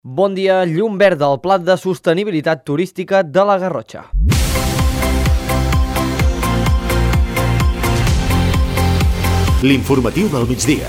Bon dia, llum verda al Pla de Sostenibilitat Turística de la Garrotxa. L'informatiu del migdia.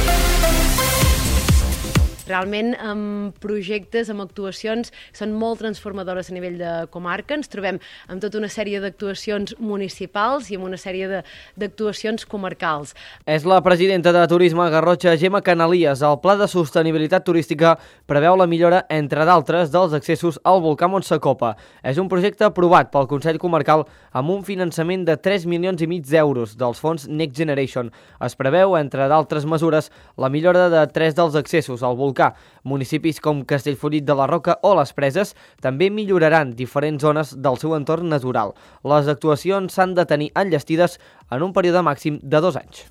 Realment, amb projectes, amb actuacions, són molt transformadores a nivell de comarca. Ens trobem amb tota una sèrie d'actuacions municipals i amb una sèrie d'actuacions comarcals. És la presidenta de Turisme Garrotxa, Gemma Canalies. El Pla de Sostenibilitat Turística preveu la millora, entre d'altres, dels accessos al volcà Montsacopa. És un projecte aprovat pel Consell Comarcal amb un finançament de 3,5 milions d'euros dels fons Next Generation. Es preveu, entre d'altres mesures, la millora de 3 dels accessos al volcà. Municipis com Castellfollit de la Roca o les Preses també milloraran diferents zones del seu entorn natural. Les actuacions s'han de tenir enllestides en un període màxim de 2 anys.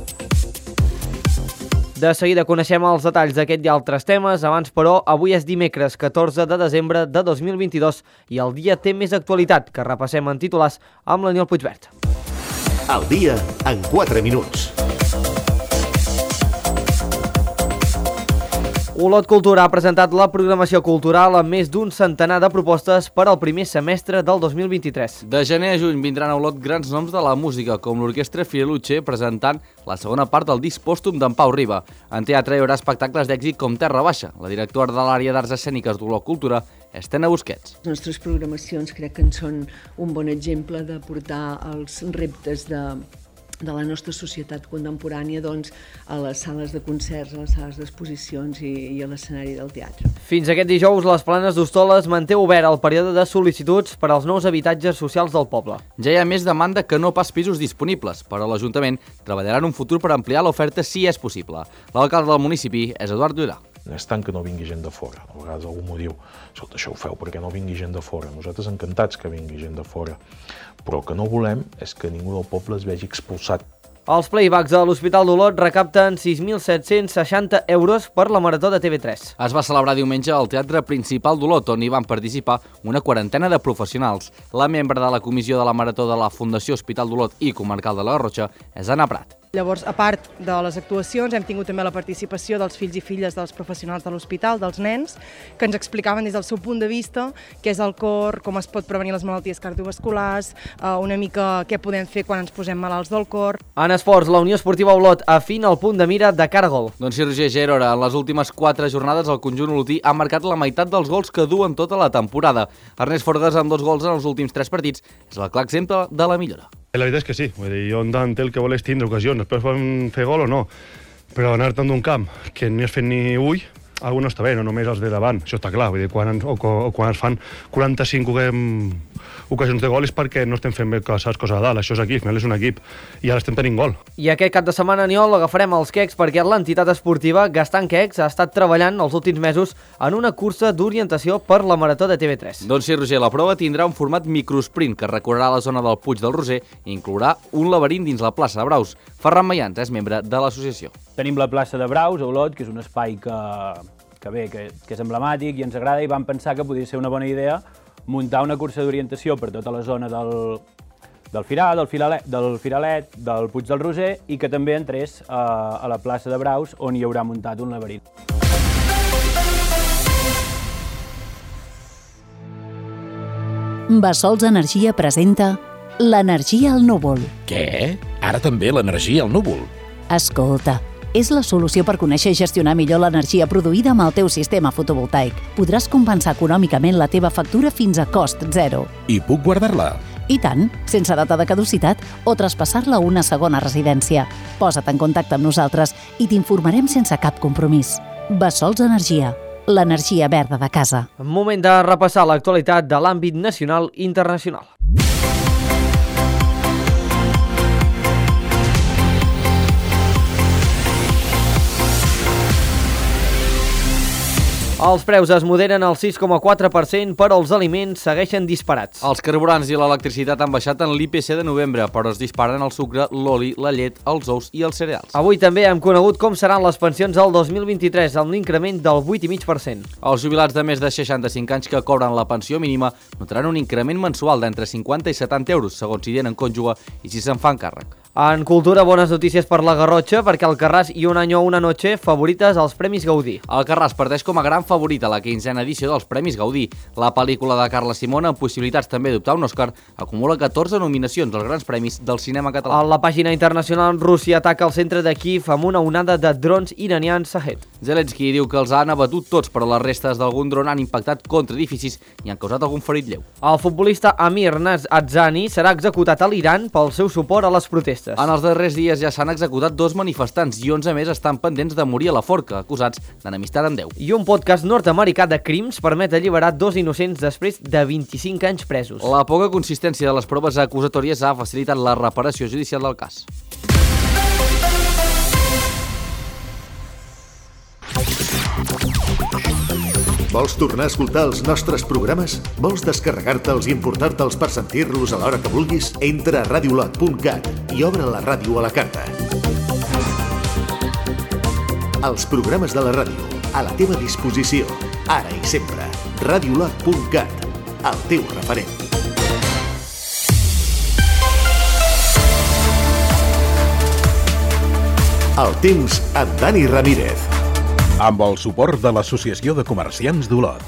De seguida coneixem els detalls d'aquest i altres temes. Abans, però, avui és dimecres 14 de desembre de 2022 i el dia té més actualitat, que repassem en titulars amb l'Aniol Puigvert. El dia en 4 minuts. Olot Cultura ha presentat la programació cultural amb més d'un centenar de propostes per al primer semestre del 2023. De gener a juny vindran a Olot grans noms de la música, com l'Orquestra Fieluche, presentant la segona part del disc pòstum d'en Pau Riba. En teatre hi haurà espectacles d'èxit com Terra Baixa. La directora de l'àrea d'Arts Escèniques d'Olot Cultura, Estena Busquets. Les nostres programacions crec que en són un bon exemple de portar els reptes de la nostra societat contemporània a les sales de concerts, a les sales d'exposicions i a l'escenari del teatre. Fins aquest dijous, les Planes d'Hostoles manté obert el període de sol·licituds per als nous habitatges socials del poble. Ja hi ha més demanda que no pas pisos disponibles, però l'Ajuntament treballarà en un futur per ampliar l'oferta si és possible. L'alcalde del municipi és Eduard Durà. És tant que no vingui gent de fora. A vegades algú m'ho diu, escolta, això ho feu perquè no vingui gent de fora. Nosaltres encantats que vingui gent de fora, però el que no volem és que ningú del poble es vegi expulsat. Els playbacks de l'Hospital d'Olot recapten 6.760 euros per la Marató de TV3. Es va celebrar diumenge al Teatre Principal d'Olot, on hi van participar una quarantena de professionals. La membre de la comissió de la Marató de la Fundació Hospital d'Olot i Comarcal de la Garrotxa és Anna Prat. Llavors, a part de les actuacions, hem tingut també la participació dels fills i filles dels professionals de l'hospital, dels nens, que ens explicaven des del seu punt de vista què és el cor, com es pot prevenir les malalties cardiovasculars, una mica què podem fer quan ens posem malalts del cor. En esports, la Unió Esportiva Olot afina el punt de mira de cara a gol. Doncs sí, Roger Gerora, en les últimes 4 jornades el conjunt olotí ha marcat la meitat dels gols que du en tota la temporada. Ernest Forgas, amb 2 gols en els últims 3 partits, és el clar exemple de la millora. La veritat és que sí, vull dir, jo en el que vol és tindre ocasions, després poden fer gol o no, però anar tant d'un camp que ni has fet ni ull, algú no està bé, no només els de davant, això està clar, vull dir, quan es fan 45 ocasions de gol és perquè no estem fent bé les coses a dalt, això és aquí, al final és un equip, i ara estem tenint gol. I aquest cap de setmana, Aniol, agafarem els quecs perquè l'entitat esportiva Gastant Quecs ha estat treballant els últims mesos en una cursa d'orientació per la Marató de TV3. Doncs sí, Roger, la prova tindrà un format microsprint que recorrerà la zona del Puig del Roser i inclourà un laberint dins la plaça de Braus. Ferran Mayans és membre de l'associació. Tenim la plaça de Braus, a Olot, que és un espai que és emblemàtic i ens agrada, i vam pensar que podria ser una bona idea muntar una cursa d'orientació per tota la zona del Firar, del Firalet, del Puig del Roser, i que també entrés a la plaça de Braus, on hi haurà muntat un laberint. Bassols Energia presenta l'energia al núvol. Què? Ara també l'energia al núvol? Escolta, és la solució per conèixer i gestionar millor l'energia produïda amb el teu sistema fotovoltaic. Podràs compensar econòmicament la teva factura fins a cost zero. I puc guardar-la? I tant, sense data de caducitat o traspassar-la a una segona residència. Posa't en contacte amb nosaltres i t'informarem sense cap compromís. Bassols Energia, l'energia verda de casa. Moment de repassar l'actualitat de l'àmbit nacional i internacional. Els preus es moderen al 6,4%, però els aliments segueixen disparats. Els carburants i l'electricitat han baixat en l'IPC de novembre, però es disparen el sucre, l'oli, la llet, els ous i els cereals. Avui també hem conegut com seran les pensions del 2023, amb l'increment del 8,5%. Els jubilats de més de 65 anys que cobren la pensió mínima notaran un increment mensual d'entre 50 i 70 euros, segons si tenen cònjuge i si se'n fan càrrec. En cultura, bones notícies per la Garrotxa, perquè Alcarràs i Un año una noche favorites als Premis Gaudí. Alcarràs parteix com a gran favorit a la 15a edició dels Premis Gaudí. La pel·lícula de Carla Simón, amb possibilitats també d'optar un Òscar, acumula 14 nominacions als grans premis del cinema català. A la pàgina internacional, Rússia ataca el centre de Kíev amb una onada de drons iranians Shahed. Zelensky diu que els han abatut tots, però les restes d'algun dron han impactat contra edificis i han causat algun ferit lleu. El futbolista Amir Adzani serà executat a l'Iran pel seu suport a les protestes. En els darrers dies ja s'han executat 2 manifestants i 11 més estan pendents de morir a la forca, acusats d'enemistat amb Déu. I un podcast nord-americà de crims permet alliberar 2 innocents després de 25 anys presos. La poca consistència de les proves acusatòries ha facilitat la reparació judicial del cas. Vols tornar a escoltar els nostres programes? Vols descarregar-te'ls i importar-te'ls per sentir-los a l'hora que vulguis? Entra a radiolot.cat i obre la ràdio a la carta. Els programes de la ràdio, a la teva disposició, ara i sempre. Radiolot.cat, el teu referent. El temps amb Dani Ramírez. Amb el suport de l'Associació de Comerciants d'Olot.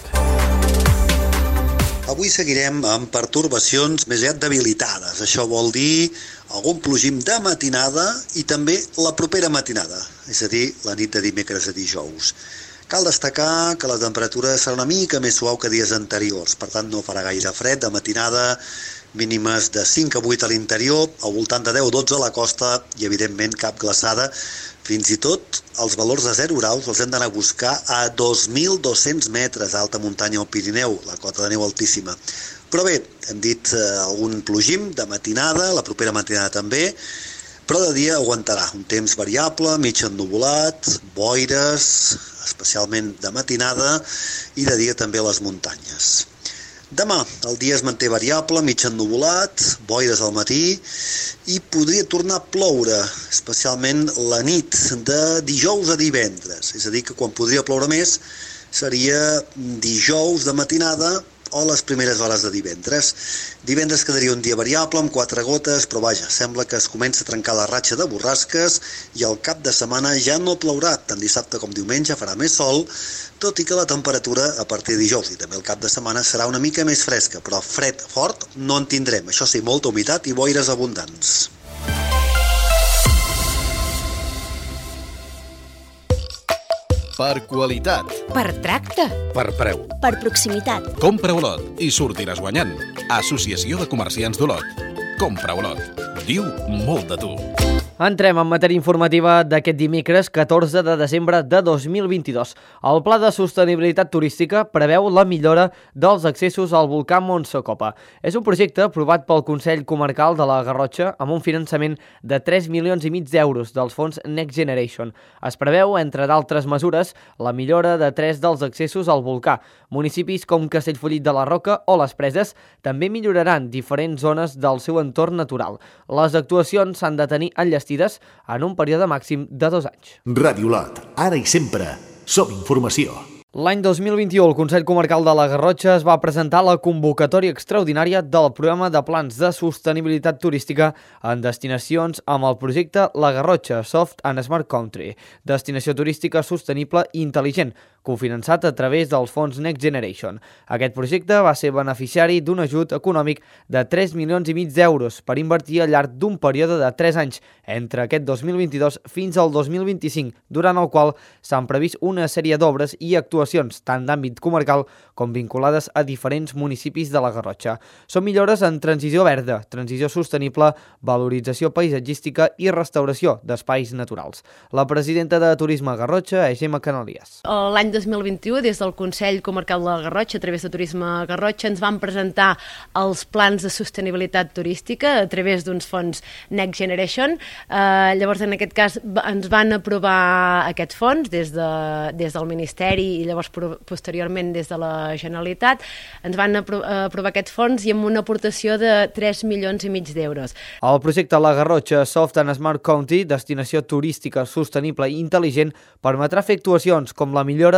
Avui seguirem amb pertorbacions més aviat debilitades. Això vol dir algun plogim de matinada i també la propera matinada, és a dir, la nit de dimecres a dijous. Cal destacar que la temperatura serà una mica més suau que dies anteriors, per tant no farà gaire fred de matinada, mínimes de 5 a 8 a l'interior, al voltant de 10 o 12 a la costa i evidentment cap glaçada. Fins i tot els valors de 0 graus els hem d'anar a buscar a 2.200 metres a alta muntanya al Pirineu, la cota de neu altíssima. Però bé, hem dit algun plogim de matinada, la propera matinada també, però de dia aguantarà un temps variable, mig ennuvolat, boires, especialment de matinada, i de dia també a les muntanyes. Demà el dia es manté variable, mig ennuvolat, boires al matí i podria tornar a ploure, especialment la nit de dijous a divendres. És a dir, que quan podria ploure més seria dijous de matinada o les primeres hores de divendres. Divendres quedaria un dia variable amb 4 gotes, però vaja, sembla que es comença a trencar la ratxa de borrasques i el cap de setmana ja no plourà, tant dissabte com diumenge farà més sol, tot i que la temperatura a partir de dijous i també el cap de setmana serà una mica més fresca, però fred fort no en tindrem, això sí, molta humitat i boires abundants. Per qualitat. Per tracte. Per preu. Per proximitat. Compra Olot i sortiràs guanyant. Associació de Comerciants d'Olot. Compra Olot. Diu molt de tu. Entrem en matèria informativa d'aquest dimecres 14 de desembre de 2022. El Pla de Sostenibilitat Turística preveu la millora dels accessos al volcà Montsecopa. És un projecte aprovat pel Consell Comarcal de la Garrotxa amb un finançament de 3,5 milions d'euros dels fons Next Generation. Es preveu, entre d'altres mesures, la millora de 3 dels accessos al volcà. Municipis com Castellfollit de la Roca o les Preses també milloraran diferents zones del seu entorn natural. Les actuacions s'han de tenir enllestides en un període màxim de 2 anys. Ràdio Olot, ara i sempre, som informació. L'any 2021, el Consell Comarcal de la Garrotxa es va presentar la convocatòria extraordinària del programa de plans de sostenibilitat turística en destinacions amb el projecte La Garrotxa Soft and Smart Country, destinació turística sostenible i intel·ligent, cofinançat a través dels fons Next Generation. Aquest projecte va ser beneficiari d'un ajut econòmic de 3,5 milions d'euros per invertir al llarg d'un període de 3 anys, entre aquest 2022 fins al 2025, durant el qual s'han previst una sèrie d'obres i actuacions tant d'àmbit comarcal com vinculades a diferents municipis de la Garrotxa. Són millores en transició verda, transició sostenible, valorització paisatgística i restauració d'espais naturals. La presidenta de Turisme Garrotxa és Gemma Canalies. L'any 2021, des del Consell Comarcal de la Garrotxa, a través de Turisme Garrotxa, ens van presentar els plans de sostenibilitat turística a través d'uns fons Next Generation. Llavors, en aquest cas, ens van aprovar aquests fons des del Ministeri i llavors posteriorment des de la Generalitat. Ens van aprovar aquests fons i amb una aportació de 3,5 milions d'euros. El projecte La Garrotxa Soft and Smart Country, destinació turística sostenible i intel·ligent, permetrà fer actuacions com la millora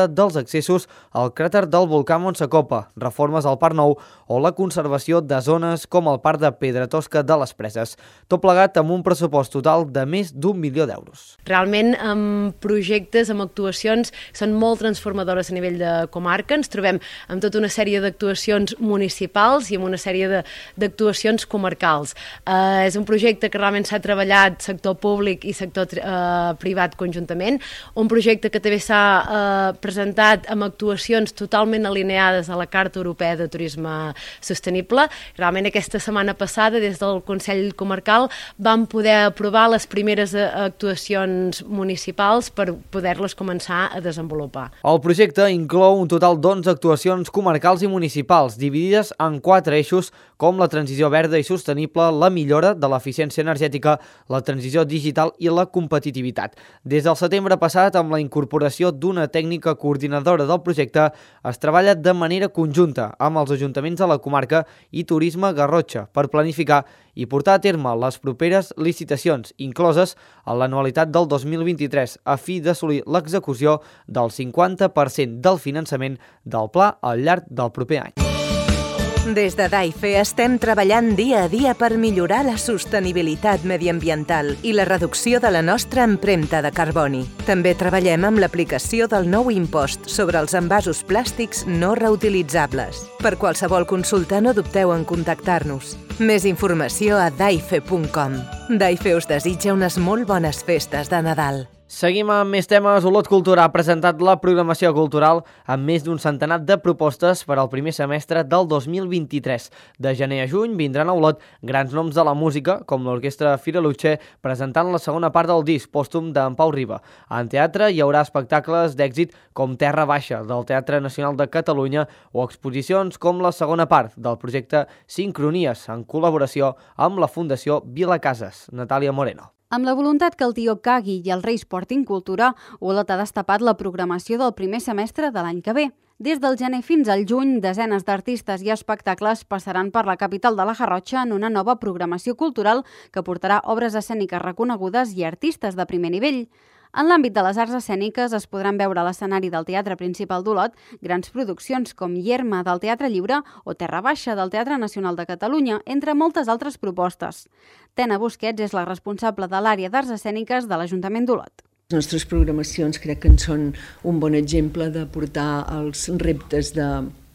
dels accessos al cràter del volcà Montsecopa, reformes al Parc Nou o la conservació de zones com el Parc de Pedra Tosca de les Preses. Tot plegat amb un pressupost total de més d'1 milió d'euros. Realment, amb projectes, amb actuacions, són molt transformadores a nivell de comarca. Ens trobem amb tota una sèrie d'actuacions municipals i amb una sèrie d'actuacions comarcals. És un projecte que realment s'ha treballat sector públic i sector privat conjuntament, un projecte que també s'ha presentat amb actuacions totalment alineades a la Carta Europea de Turisme Sostenible. Realment aquesta setmana passada, des del Consell Comarcal, vam poder aprovar les primeres actuacions municipals per poder-les començar a desenvolupar. El projecte inclou un total d'11 actuacions comarcals i municipals, dividides en 4 eixos com la transició verda i sostenible, la millora de l'eficiència energètica, la transició digital i la competitivitat. Des del setembre passat, amb la incorporació d'una tècnica coordinadora del projecte, es treballa de manera conjunta amb els ajuntaments de la comarca i Turisme Garrotxa per planificar i portar a terme les properes licitacions, incloses a l'anualitat del 2023, a fi d'assolir l'execució del 50% del finançament del pla al llarg del proper any. Des de DAIFE estem treballant dia a dia per millorar la sostenibilitat mediambiental i la reducció de la nostra empremta de carboni. També treballem amb l'aplicació del nou impost sobre els envasos plàstics no reutilitzables. Per qualsevol consulta no dubteu en contactar-nos. Més informació a daife.com. DAIFE us desitja unes molt bones festes de Nadal. Seguim amb més temes. Olot Cultura ha presentat la programació cultural amb més d'un centenar de propostes per al primer semestre del 2023. De gener a juny vindran a Olot grans noms de la música, com l'Orquestra Fira Luce, presentant la segona part del disc pòstum d'en Pau Riba. En teatre hi haurà espectacles d'èxit com Terra Baixa, del Teatre Nacional de Catalunya, o exposicions com la segona part del projecte Sincronies, en col·laboració amb la Fundació Vila Casas. Natàlia Moreno. Amb la voluntat que el tio cagui i el Reis portin cultura, Olot ha destapat la programació del primer semestre de l'any que ve. Des del gener fins al juny, desenes d'artistes i espectacles passaran per la capital de la Garrotxa en una nova programació cultural que portarà obres escèniques reconegudes i artistes de primer nivell. En l'àmbit de les arts escèniques es podran veure a l'escenari del Teatre Principal d'Olot grans produccions com Yerma del Teatre Lliure o Terra Baixa del Teatre Nacional de Catalunya, entre moltes altres propostes. Tena Busquets és la responsable de l'àrea d'arts escèniques de l'Ajuntament d'Olot. Les nostres programacions crec que en són un bon exemple de portar els reptes de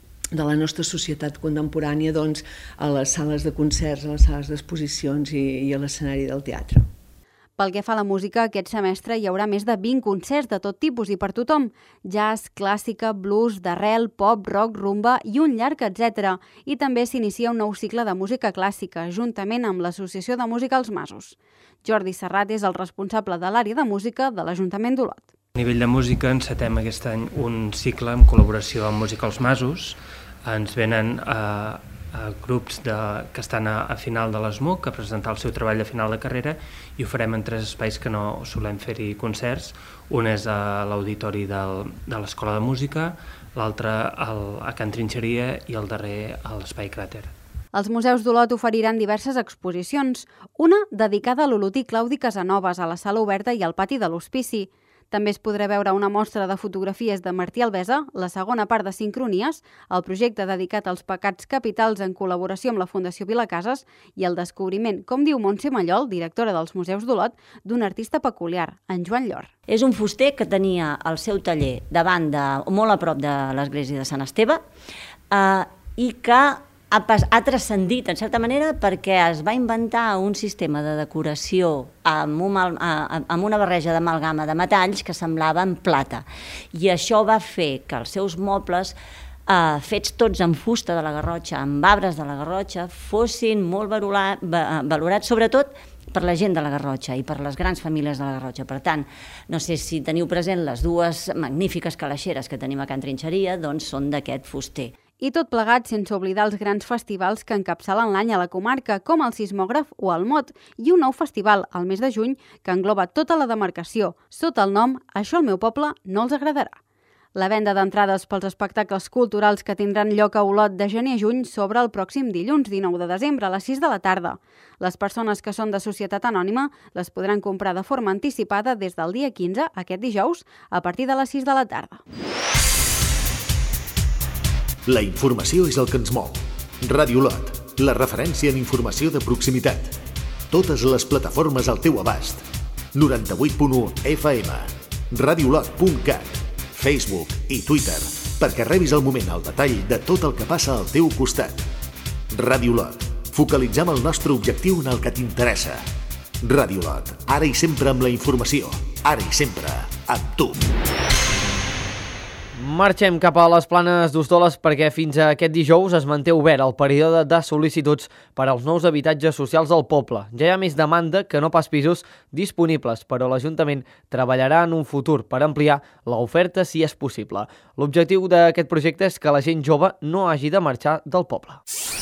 la nostra societat contemporània a les sales de concerts, a les sales d'exposicions i a l'escenari del teatre. Pel que fa a la música, aquest semestre hi haurà més de 20 concerts de tot tipus i per tothom. Jazz, clàssica, blues, d'arrel, pop, rock, rumba i un llarg, etc. I també s'inicia un nou cicle de música clàssica, juntament amb l'Associació de Música Els Masos. Jordi Serrat és el responsable de l'àrea de música de l'Ajuntament d'Olot. A nivell de música encetem aquest any un cicle en col·laboració amb Música Els Masos. Ens venen grups que estan a final de l'ESMUC a presentar el seu treball de final de carrera i ho farem en 3 espais que no solem fer-hi concerts. Un és a l'auditori de l'Escola de Música, l'altre a Can Trinxeria i el darrer a l'Espai Cràter. Els museus d'Olot oferiran diverses exposicions, una dedicada a l'olotí Claudi Casanovas a la sala oberta i al pati de l'Hospici. També es podrà veure una mostra de fotografies de Martí Albesa, la segona part de Sincronies, el projecte dedicat als pecats capitals en col·laboració amb la Fundació Vila Casas i el descobriment, com diu Montse Mallol, directora dels Museus d'Olot, d'un artista peculiar, en Joan Llor. És un fuster que tenia el seu taller davant molt a prop de l'església de Sant Esteve i que ha transcendit, en certa manera, perquè es va inventar un sistema de decoració amb una barreja d'amalgama de metalls que semblava en plata. I això va fer que els seus mobles, fets tots en fusta de la Garrotxa, amb arbres de la Garrotxa, fossin molt valorats, sobretot per la gent de la Garrotxa i per les grans famílies de la Garrotxa. Per tant, no sé si teniu present les 2 magnífiques calaixeres que tenim a Can Trinxeria, doncs són d'aquest fuster. I tot plegat sense oblidar els grans festivals que encapçalen l'any a la comarca, com el Sismògraf o el Mot, i un nou festival, al mes de juny, que engloba tota la demarcació, sota el nom Això al meu poble no els agradarà. La venda d'entrades pels espectacles culturals que tindran lloc a Olot de gener a juny s'obre el pròxim dilluns 19 de desembre a les 6 de la tarda. Les persones que són de societat anònima les podran comprar de forma anticipada des del dia 15, aquest dijous, a partir de les 6 de la tarda. La informació és el que ens mou. Ràdio Lot, la referència en informació de proximitat. Totes les plataformes al teu abast. 98.1 FM, radiolot.cat, Facebook i Twitter, perquè rebis al moment el detall de tot el que passa al teu costat. Ràdio Lot, focalitzem el nostre objectiu en el que t'interessa. Ràdio Lot, ara i sempre amb la informació, ara i sempre amb tu. Marxem cap a les Planes d'Hostoles perquè fins a aquest dijous es manté obert el període de sol·licituds per als nous habitatges socials del poble. Ja hi ha més demanda que no pas pisos disponibles, però l'Ajuntament treballarà en un futur per ampliar l'oferta si és possible. L'objectiu d'aquest projecte és que la gent jove no hagi de marxar del poble.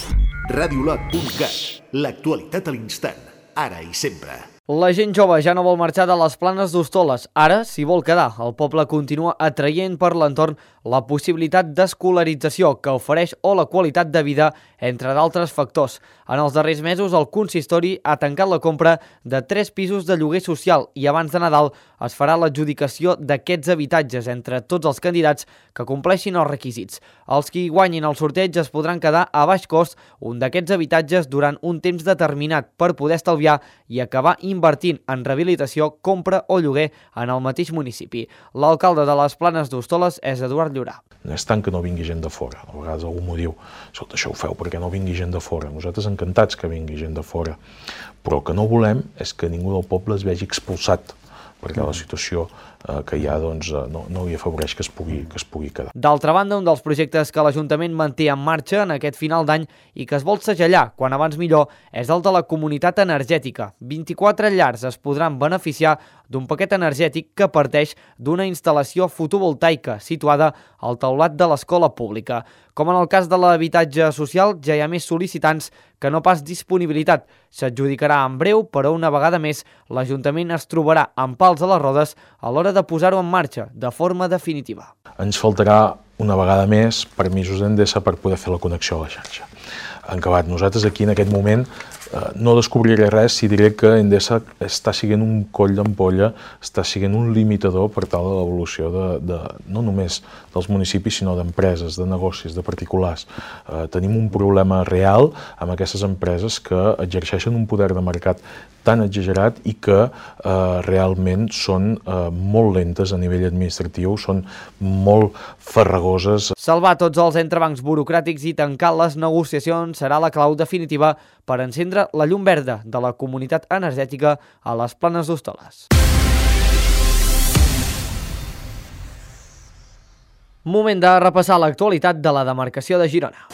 Radiolot.cat, l'actualitat a l'instant, ara i sempre. La gent jove ja no vol marxar de les Planes d'Hostoles. Ara s'hi vol quedar. El poble continua atraient per l'entorn la possibilitat d'escolarització que ofereix o la qualitat de vida, entre d'altres factors. En els darrers mesos, el consistori ha tancat la compra de 3 pisos de lloguer social i abans de Nadal es farà l'adjudicació d'aquests habitatges entre tots els candidats que compleixin els requisits. Els que hi guanyin el sorteig es podran quedar a baix cost un d'aquests habitatges durant un temps determinat per poder estalviar i acabar invertint en rehabilitació, compra o lloguer en el mateix municipi. L'alcalde de les Planes d'Hostoles és Eduard Llorà. No és tant que no vingui gent de fora. A vegades algú m'ho diu, escolta, això ho feu perquè no vingui gent de fora. Nosaltres encantats que vingui gent de fora. Però el que no volem és que ningú del poble es vegi expulsat, perquè la situació que hi ha no li afavoreix que es pugui quedar. D'altra banda, un dels projectes que l'Ajuntament manté en marxa en aquest final d'any i que es vol segellar quan abans millor és el de la comunitat energètica. 24 llars es podran beneficiar d'un paquet energètic que parteix d'una instal·lació fotovoltaica situada al teulat de l'escola pública. Com en el cas de l'habitatge social, ja hi ha més sol·licitants que no pas disponibilitat. S'adjudicarà en breu, però una vegada més l'Ajuntament es trobarà amb pals a les rodes a l'hora de posar-ho en marxa de forma definitiva. Ens faltarà una vegada més permisos d'Endesa per poder fer la connexió a la xarxa. En acabat, nosaltres aquí en aquest moment no descobriré res si diré que Endesa està sent un coll d'ampolla, està sent un limitador per tal de l'evolució no només dels municipis, sinó d'empreses, de negocis, de particulars. Tenim un problema real amb aquestes empreses que exerceixen un poder de mercat tan exagerat i que realment són molt lentes a nivell administratiu, són molt farragoses. Salvar tots els entrebancs burocràtics i tancar les negociacions serà la clau definitiva per encendre la llum verda de la comunitat energètica a les Planes d'Hostoles. Moment de repassar l'actualitat de la demarcació de Girona.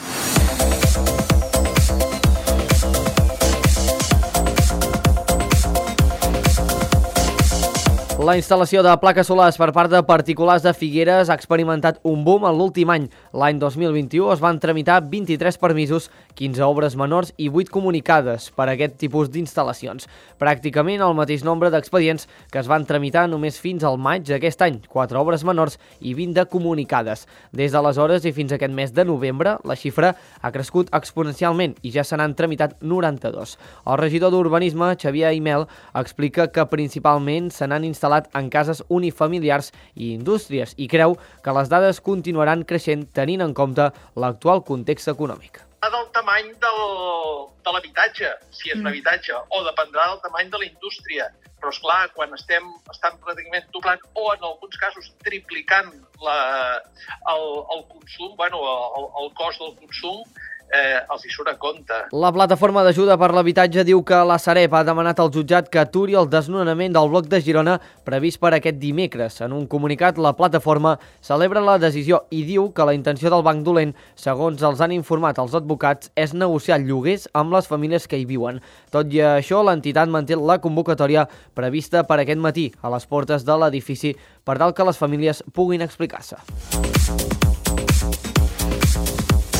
La instal·lació de plaques solars per part de particulars de Figueres ha experimentat un boom en l'últim any. L'any 2021 es van tramitar 23 permisos, 15 obres menors i 8 comunicades per a aquest tipus d'instal·lacions. Pràcticament el mateix nombre d'expedients que es van tramitar només fins al maig d'aquest any, 4 obres menors i 20 de comunicades. Des d'aleshores i fins aquest mes de novembre, la xifra ha crescut exponencialment i ja se n'han tramitat 92. El regidor d'Urbanisme, Xavier Aimel, explica que principalment se n'han instal·lat en cases unifamiliars i indústries i creu que les dades continuaran creixent tenint en compte l'actual context econòmic. Del tamany de l'habitatge, si és un habitatge, o dependrà del tamany de la indústria. Però, esclar, quan estan pràcticament doblant o, en alguns casos, triplicant el consum, el cost del consum, els hi surt a compte. La plataforma d'ajuda per l'habitatge diu que la Sareb ha demanat al jutjat que aturi el desnonament del bloc de Girona previst per aquest dimecres. En un comunicat, la plataforma celebra la decisió i diu que la intenció del banc dolent, segons els han informat els advocats, és negociar lloguers amb les famílies que hi viuen. Tot i això, l'entitat manté la convocatòria prevista per aquest matí a les portes de l'edifici per tal que les famílies puguin explicar-se.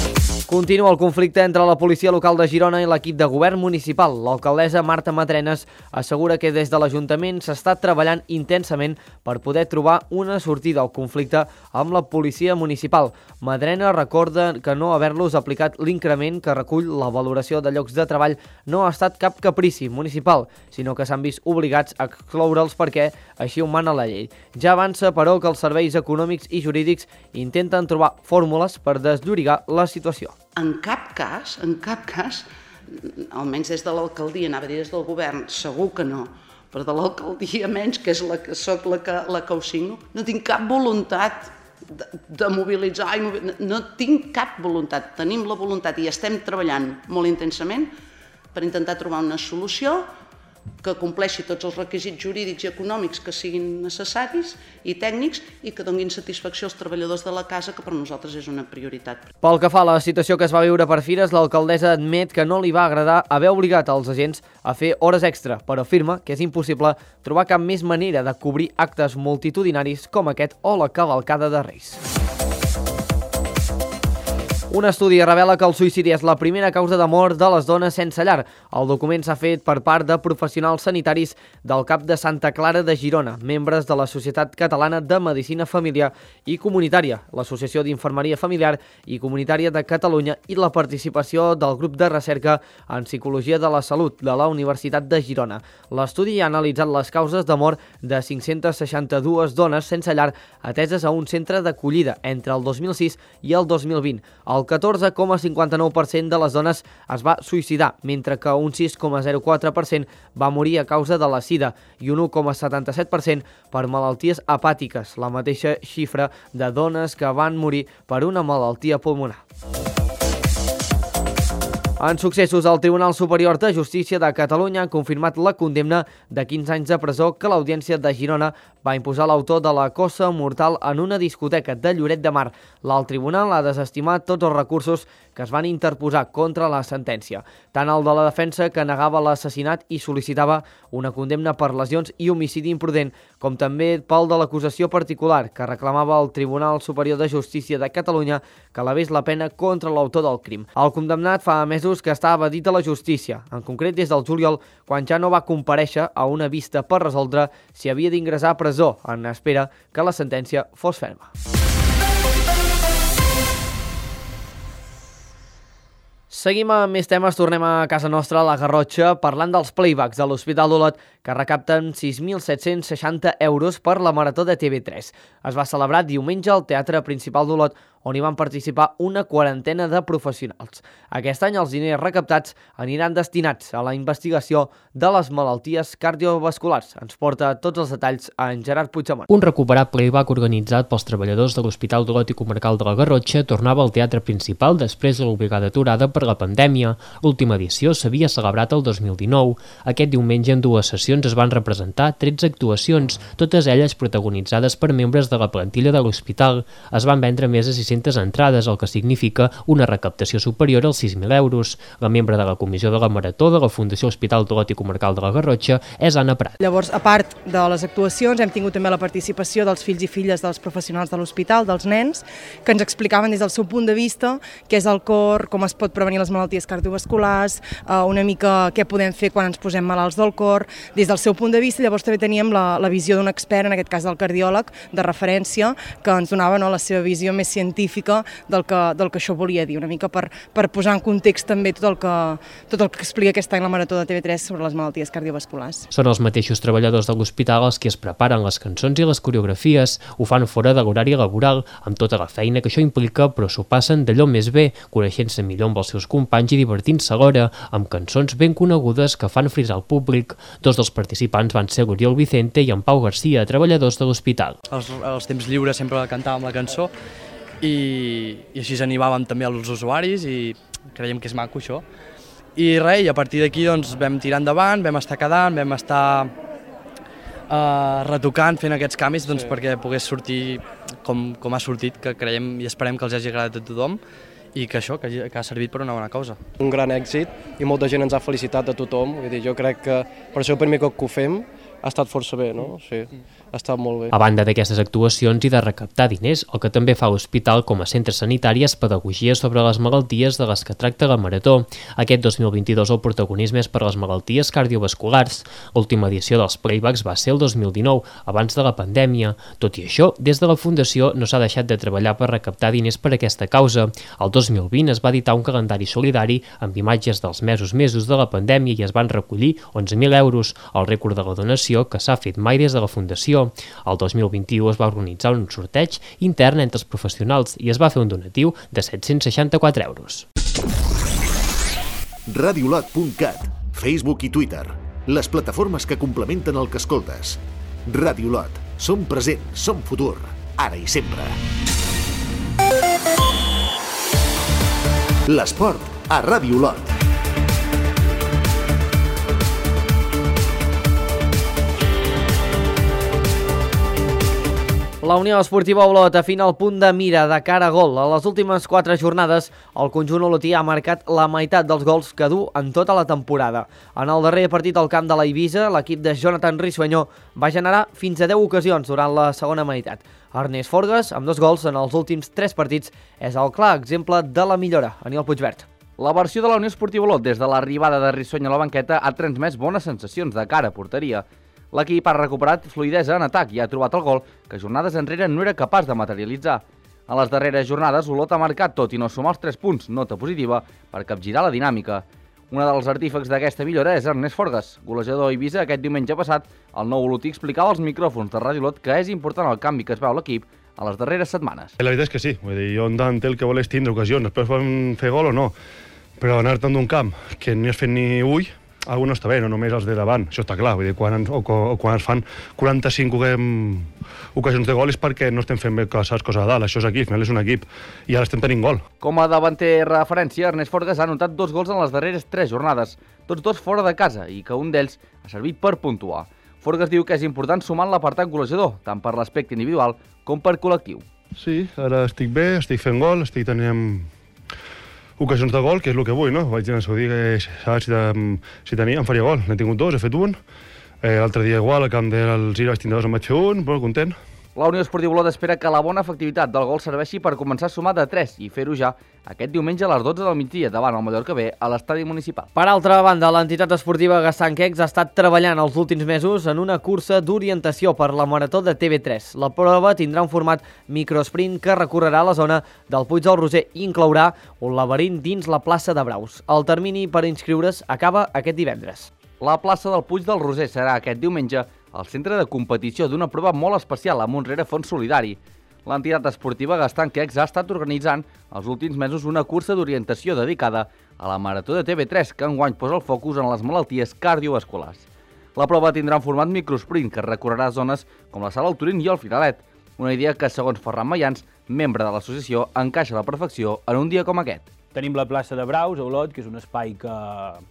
Continua el conflicte entre la policia local de Girona i l'equip de govern municipal. L'alcaldessa Marta Madrenas assegura que des de l'Ajuntament s'està treballant intensament per poder trobar una sortida al conflicte amb la policia municipal. Madrenas recorda que no haver-los aplicat l'increment que recull la valoració de llocs de treball no ha estat cap caprici municipal, sinó que s'han vist obligats a excloure'ls perquè així ho mana la llei. Ja avança, però, que els serveis econòmics i jurídics intenten trobar fórmules per desllorigar la situació. En cap cas, almenys des de l'alcaldia, anava a dir des del govern, segur que no, però de l'alcaldia menys, que és la que soc la que ho signo, no tinc cap voluntat de mobilitzar, no tinc cap voluntat, tenim la voluntat i estem treballant molt intensament per intentar trobar una solució que compleixi tots els requisits jurídics i econòmics que siguin necessaris i tècnics i que donin satisfacció als treballadors de la casa, que per nosaltres és una prioritat. Pel que fa a la situació que es va viure per Fires, l'alcaldessa admet que no li va agradar haver obligat els agents a fer hores extra, però afirma que és impossible trobar cap més manera de cobrir actes multitudinaris com aquest o la cavalcada de Reis. Un estudi revela que el suïcidi és la primera causa de mort de les dones sense llar. El document s'ha fet per part de professionals sanitaris del CAP de Santa Clara de Girona, membres de la Societat Catalana de Medicina Familiar i Comunitària, l'Associació d'Infermeria Familiar i Comunitària de Catalunya i la participació del grup de recerca en Psicologia de la Salut de la Universitat de Girona. L'estudi ha analitzat les causes de mort de 562 dones sense llar ateses a un centre d'acollida entre el 2006 i el 2020. El 14,59% de les dones es va suïcidar, mentre que un 6,04% va morir a causa de la sida i un 1,77% per malalties hepàtiques, la mateixa xifra de dones que van morir per una malaltia pulmonar. En successos, el Tribunal Superior de Justícia de Catalunya ha confirmat la condemna de 15 anys de presó que l'Audiència de Girona va imposar a l'autor de la cosa mortal en una discoteca de Lloret de Mar. L'alt tribunal ha desestimat tots els recursos que es van interposar contra la sentència. Tant el de la defensa, que negava l'assassinat i sol·licitava una condemna per lesions i homicidi imprudent, com també pel de l'acusació particular, que reclamava al Tribunal Superior de Justícia de Catalunya que elevés la pena contra l'autor del crim. El condemnat fa mesos que està evadit a la justícia, en concret des del juliol, quan ja no va comparèixer a una vista per resoldre si havia d'ingressar a presó, en espera que la sentència fos ferma. Seguim amb més temes, tornem a casa nostra, a la Garrotxa, parlant dels playbacks de l'Hospital d'Olot, que recapten 6.760 euros per la Marató de TV3. Es va celebrar diumenge al Teatre Principal d'Olot, on hi van participar una quarantena de professionals. Aquest any els diners recaptats aniran destinats a la investigació de les malalties cardiovasculars. Ens porta tots els detalls en Gerard Puigdemont. Un recuperat playback organitzat pels treballadors de l'Hospital d'Olot i Comarcal de la Garrotxa tornava al Teatre Principal després de l'obligada aturada per la pandèmia. L'última edició s'havia celebrat el 2019. Aquest diumenge en dues sessions es van representar 13 actuacions, totes elles protagonitzades per membres de la plantilla de l'hospital. Es van vendre més de 600 entrades, el que significa una recaptació superior als 6.000 euros. La membre de la Comissió de la Marató de la Fundació Hospital d'Olot i Comarcal de la Garrotxa és Anna Prat. Llavors, a part de les actuacions, hem tingut també la participació dels fills i filles dels professionals de l'hospital, dels nens, que ens explicaven des del seu punt de vista què és el cor, com es pot prevenir les malalties cardiovasculars, una mica què podem fer quan ens posem malalts del cor, des del seu punt de vista. Llavors també teníem la visió d'un expert, en aquest cas del cardiòleg, de referència, que ens donava la seva visió més científica del que això volia dir, una mica per posar en context també tot el que explica aquest any la Marató de TV3 sobre les malalties cardiovasculars. Són els mateixos treballadors de l'hospital els qui es preparen les cançons i les coreografies, ho fan fora de l'horari laboral, amb tota la feina que això implica, però s'ho passen d'allò més bé, coneixent-se millor amb els seus companys i divertint-se alhora, amb cançons ben conegudes que fan frisar el públic. Dos dels participants van ser l'Oriol Vicente i en Pau Garcia, treballadors de l'hospital. Els temps lliures sempre cantàvem la cançó i així animàvem també als usuaris i creiem que és maco això. I res, i a partir d'aquí doncs, vam tirar endavant, vam estar quedant, vam estar retocant, fent aquests canvis perquè pogués sortir com ha sortit, que creiem i esperem que els hagi agradat a tothom i que això, que ha servit per una bona causa. Un gran èxit i molta gent ens ha felicitat a tothom, vull dir, jo crec que per això el primer cop que ho fem ha estat força bé, no? Sí, ha estat molt bé. A banda d'aquestes actuacions i de recaptar diners, el que també fa l'hospital com a centre sanitari és pedagogia sobre les malalties de les que tracta la Marató. Aquest 2022 el protagonisme és per les malalties cardiovasculars. L'última edició dels playbacks va ser el 2019, abans de la pandèmia. Tot i això, des de la Fundació no s'ha deixat de treballar per recaptar diners per aquesta causa. El 2020 es va editar un calendari solidari amb imatges dels mesos de la pandèmia i es van recollir 11.000 euros, el rècord de la donació que s'ha fet mai des de la Fundació. El 2021 es va organitzar un sorteig intern entre els professionals i es va fer un donatiu de 764 euros. Radiolot.cat, Facebook i Twitter, les plataformes que complementen el que escoltes. Radiolot, som present, som futur, ara i sempre. L'esport a Radiolot. La Unió Esportiva Olot afina el punt de mira de cara a gol. A les últimes 4 jornades, el conjunt olotí ha marcat la meitat dels gols que du en tota la temporada. En el darrer partit al camp de la Eivissa, l'equip de Jonathan Risueño va generar fins a 10 ocasions durant la segona meitat. Ernest Forgas, amb 2 gols en els últims 3 partits, és el clar exemple de la millora. Aniol Puigvert. La versió de la Unió Esportiva Olot des de l'arribada de Risueño a la banqueta ha transmès bones sensacions de cara a porteria. L'equip ha recuperat fluïdesa en atac i ha trobat el gol que jornades enrere no era capaç de materialitzar. En les darreres jornades, Olot ha marcat tot i no sumar els 3 punts, nota positiva, per capgirar la dinàmica. Un dels artífecs d'aquesta millora és Ernest Forgas, golejador a Eivissa. Aquest diumenge passat, el nou olotí explicava als micròfons de Ràdio Olot que és important el canvi que es veu a l'equip a les darreres setmanes. La veritat és que sí, vull dir, jo en el que vol és tindre ocasions, després poden fer gol o no, però anar-te'n d'un camp que ni has fet ni ull, algú no està bé, no només els de davant, això està clar, vull dir, quan es fan 45 ocasions de gol és perquè no estem fent bé les coses a dalt, això és aquí, al final és un equip, i ara estem tenint gol. Com a davanter referència, Ernest Forgas ha anotat 2 gols en les darreres 3 jornades, tots 2 fora de casa, i que un d'ells ha servit per puntuar. Forgas diu que és important sumar l'apartat golejador, tant per l'aspecte individual com per col·lectiu. Sí, ara estic bé, estic fent gol, estic tenint ocasions de gol, que és el que vull, no? Vaig dir que si tenia, em faria gol. N'he tingut 2, he fet 1. L'altre dia igual, al camp del Gira vaig tindre 2, en vaig fer 1, però content. La Unió Esportiva Olot espera que la bona efectivitat del gol serveixi per començar a sumar de 3 i fer-ho ja aquest diumenge a les 12 del migdia davant el Mallorca B a l'estadi municipal. Per altra banda, l'entitat esportiva Gastanquex ha estat treballant els últims mesos en una cursa d'orientació per la Marató de TV3. La prova tindrà un format microsprint que recorrerà la zona del Puig del Roser i inclourà un laberint dins la plaça de Braus. El termini per inscriure's acaba aquest divendres. La plaça del Puig del Roser serà aquest diumenge al centre de competició d'una prova molt especial amb un rerefons solidari. L'entitat esportiva Gastanquex ha estat organitzant els últims mesos una cursa d'orientació dedicada a la Marató de TV3, que enguany posa el focus en les malalties cardiovasculars. La prova tindrà un format microsprint que recorrerà zones com la Sala del Turín i el Firalet, una idea que, segons Ferran Mayans, membre de l'associació, encaixa a la perfecció en un dia com aquest. Tenim la plaça de Braus, a Olot, que és un espai que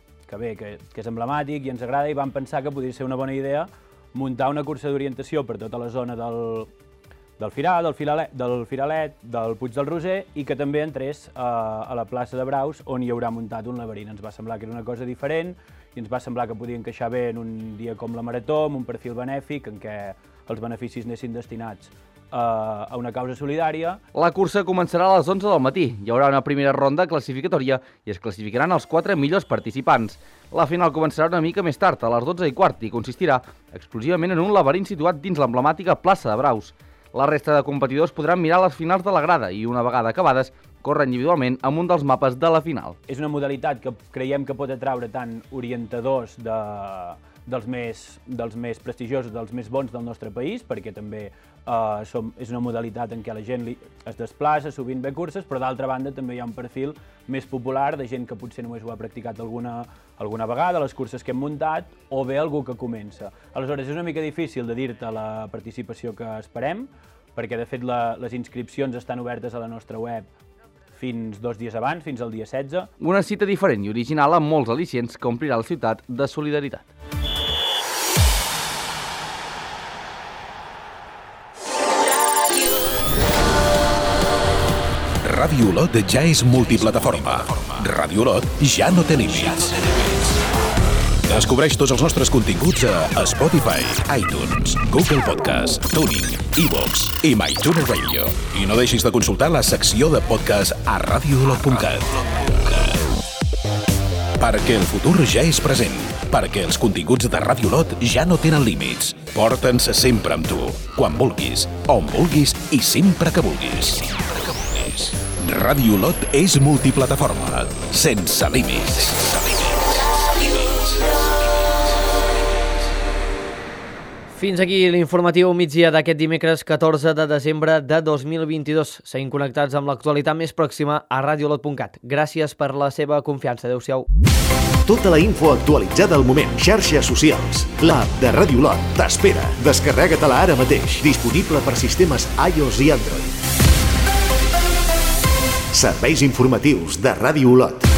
és emblemàtic i ens agrada, i vam pensar que podria ser una bona idea muntar una cursa d'orientació per tota la zona del Firal, del Firalet, del Puig del Roser, i que també entrés a la plaça de Braus, on hi haurà muntat un laberint. Ens va semblar que era una cosa diferent i ens va semblar que podia encaixar bé en un dia com la Marató, amb un perfil benèfic en què els beneficis anessin destinats a una causa solidària. La cursa començarà a les 11 del matí. Hi haurà una primera ronda classificatòria i es classificaran els 4 millors participants. La final començarà una mica més tard, a les 12:15, i consistirà exclusivament en un laberint situat dins l'emblemàtica plaça de Braus. La resta de competidors podran mirar les finals de la grada i, una vegada acabades, córrer individualment amb un dels mapes de la final. És una modalitat que creiem que pot atraure tant orientadors dels més prestigiosos, dels més bons del nostre país, perquè també és una modalitat en què la gent es desplaça, sovint ve curses, però d'altra banda també hi ha un perfil més popular de gent que potser només ho ha practicat alguna vegada, les curses que hem muntat, o bé algú que comença. Aleshores, és una mica difícil de dir-te la participació que esperem, perquè de fet les inscripcions estan obertes a la nostra web fins 2 dies abans, fins al dia 16. Una cita diferent i original amb molts al·licients que omplirà la ciutat de solidaritat. Ràdio Olot ja és multiplataforma. Ràdio Olot ja no té límits. Descobreix tots els nostres continguts a Spotify, iTunes, Google Podcast, Tuning, iVoox i MyTuner Radio. I no deixis de consultar la secció de podcast a radioolot.cat. Perquè el futur ja és present. Perquè els continguts de Ràdio Olot ja no tenen límits. Porta'ns sempre amb tu, quan vulguis, on vulguis i sempre que vulguis. Ràdio Olot és multiplataforma, sense límits. Fins aquí l'informatiu migdia d'aquest dimecres 14 de desembre de 2022. Seguim connectats amb l'actualitat més pròxima a radioolot.cat. Gràcies per la seva confiança. Adéu-siau. Tota la info actualitzada al moment. Xarxes socials. L'app de Ràdio Olot t'espera. Descarrega-te-la ara mateix. Disponible per sistemes iOS i Android. Serveis informatius de Ràdio Olot.